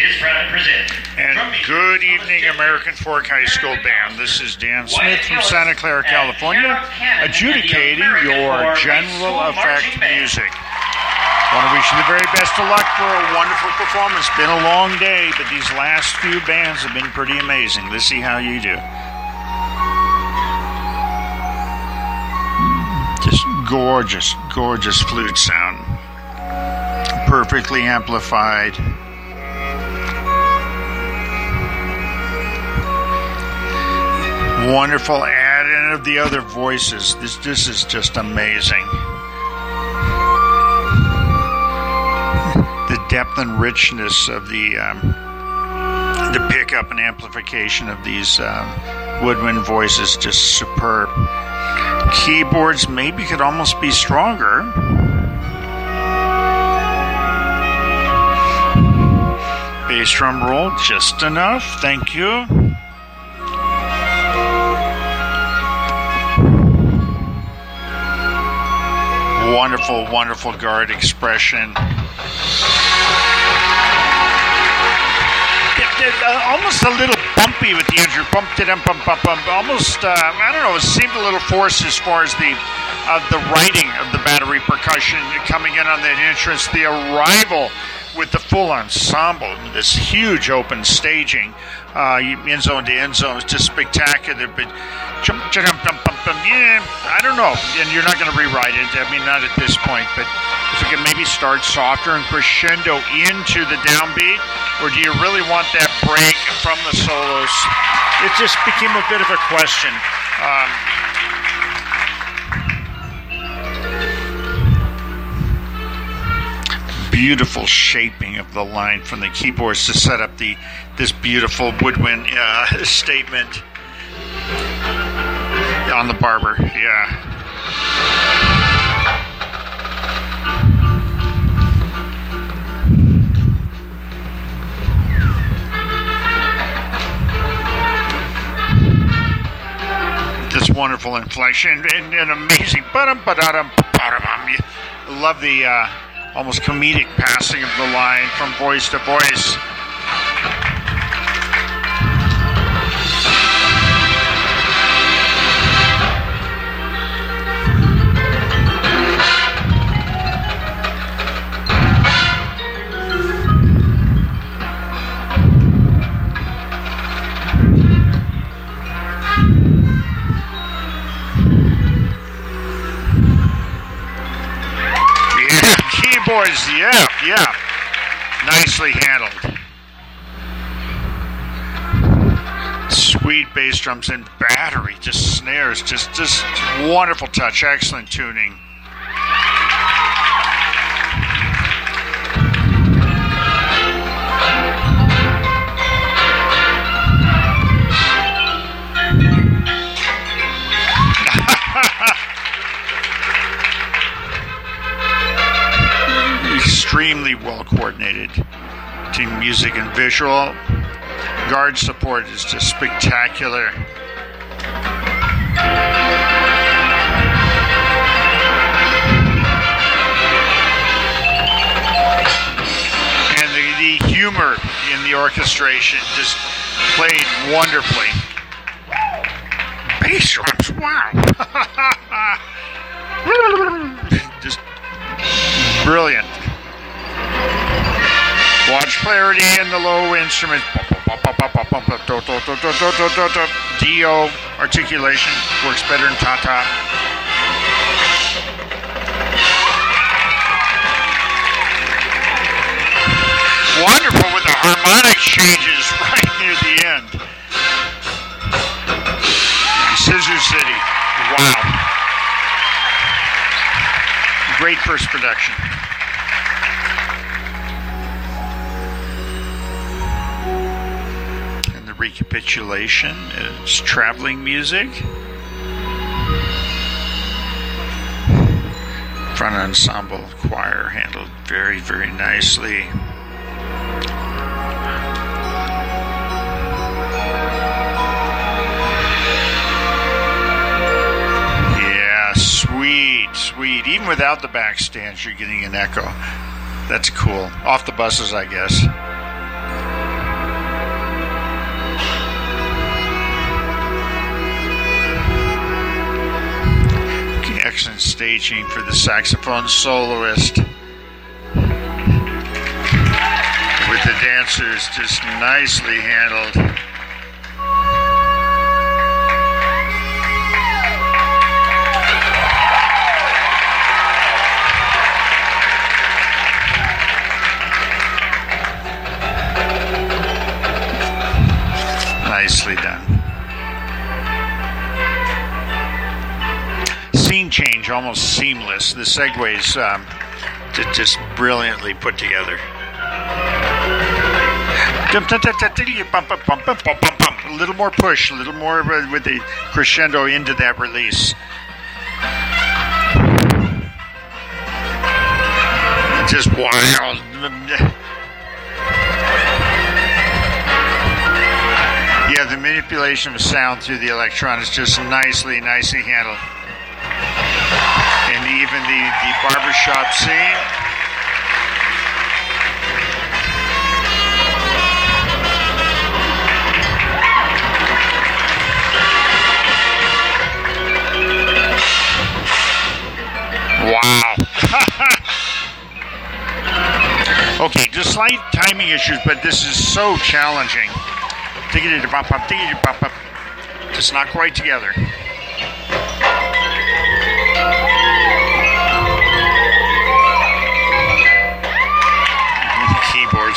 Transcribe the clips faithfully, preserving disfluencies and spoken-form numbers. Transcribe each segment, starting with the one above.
is proud to present. And good evening, American Fork High School Band. This is Dan Smith from Santa Clara, California, adjudicating your general effect music. I want to wish you the very best of luck for a wonderful performance. Been a long day, but these last few bands have been pretty amazing. Let's see how you do. Just gorgeous, gorgeous flute sound. Perfectly amplified. Wonderful add-in of the other voices. This this is just amazing. The depth and richness of the um, the pickup and amplification of these um, woodwind voices, just superb. Keyboards maybe could almost be stronger. Bass drum roll just enough. Thank you. Wonderful, wonderful guard expression. Uh, almost a little bumpy with the injury. Bump, bump, bump, bump, bump. Almost, uh, I don't know, it seemed a little forced as far as the uh, the writing of the battery percussion coming in on that entrance. The arrival with the full ensemble, this huge open staging, uh, end zone to end zone, is just spectacular. But jump, jump, jump, jump, jump, yeah, I don't know. And you're not going to rewrite it. I mean, not at this point. But if you can maybe start softer and crescendo into the downbeat, or do you really want that break from the solos? It just became a bit of a question. Um, beautiful shaping of the line from the keyboards to set up the this beautiful woodwind uh, statement on the barber. Yeah. This wonderful inflection and, and amazing. I love the uh, almost comedic passing of the line from voice to voice. Boys, yeah, yeah, nicely handled. Sweet bass drums and battery, just snares, just, just wonderful touch, excellent tuning. Extremely well coordinated between music and visual. Guard support is just spectacular. And the, the humor in the orchestration just played wonderfully. Bass drums, wow. Just brilliant. Watch clarity in the low instruments. D O articulation works better in ta-ta. Wonderful with the harmonic changes right near the end. Scissor City. Wow. Great first production. Recapitulation is traveling music. Front ensemble choir handled very, very nicely. Yeah, sweet, sweet. Even without the backstands, you're getting an echo. That's cool. Off the buses, I guess. Excellent staging for the saxophone soloist. With the dancers just nicely handled. Nicely done. Scene change, almost seamless. The segues um, just brilliantly put together. A little more push, a little more with the crescendo into that release. Just wild. Yeah, the manipulation of sound through the electronics just nicely, nicely handled. And even the, the barbershop scene. Wow. Okay, just slight timing issues, but this is so challenging. Just not quite together. Keyboards.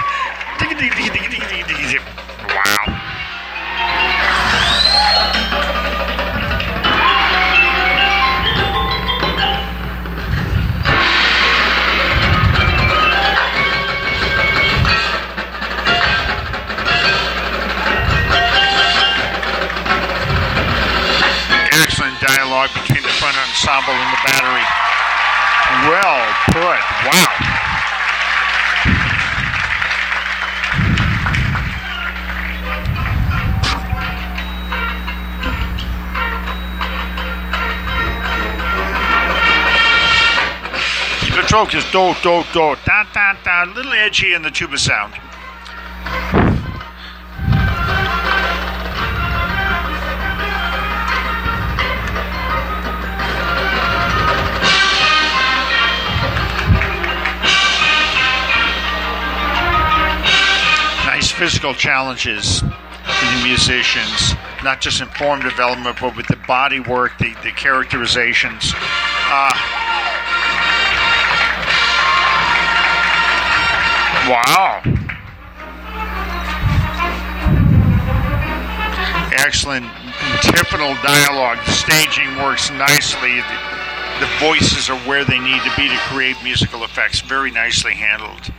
Wow. Dialogue between the front ensemble and the battery. Well put. Wow. The stroke is do, do, do, da, da, da, a little edgy in the tuba sound. Physical challenges for the musicians, not just in form development, but with the body work, the, the characterizations. Uh, wow. Excellent antiphonal dialogue. The staging works nicely. The, the voices are where they need to be to create musical effects. Very nicely handled.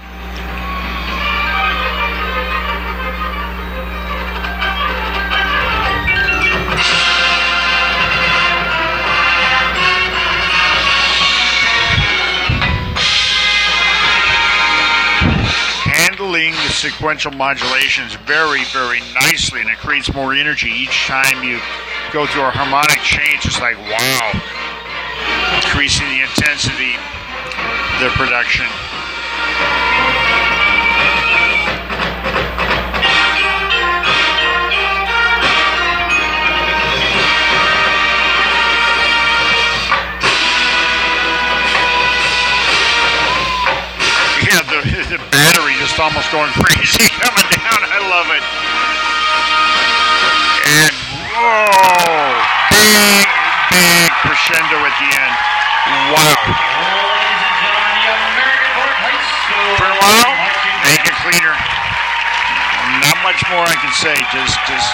Handling the sequential modulations very, very nicely, and it creates more energy each time you go through a harmonic change. It's like, wow, increasing the intensity of the production. Yeah, the, the battery just almost going crazy coming down. I love it. And whoa, big, big crescendo at the end. Wow. For a while, make it cleaner. Not much more I can say. Just, just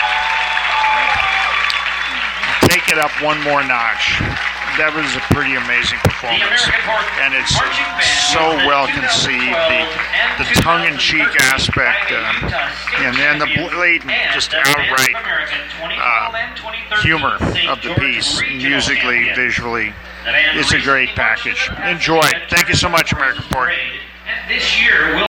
take it up one more notch. That was a pretty amazing performance, and it's so well conceived. The, the tongue-in-cheek aspect, um, and then the blatant, just outright uh, humor of the piece, musically, visually. It's a great package. Enjoy. Thank you so much, American Port.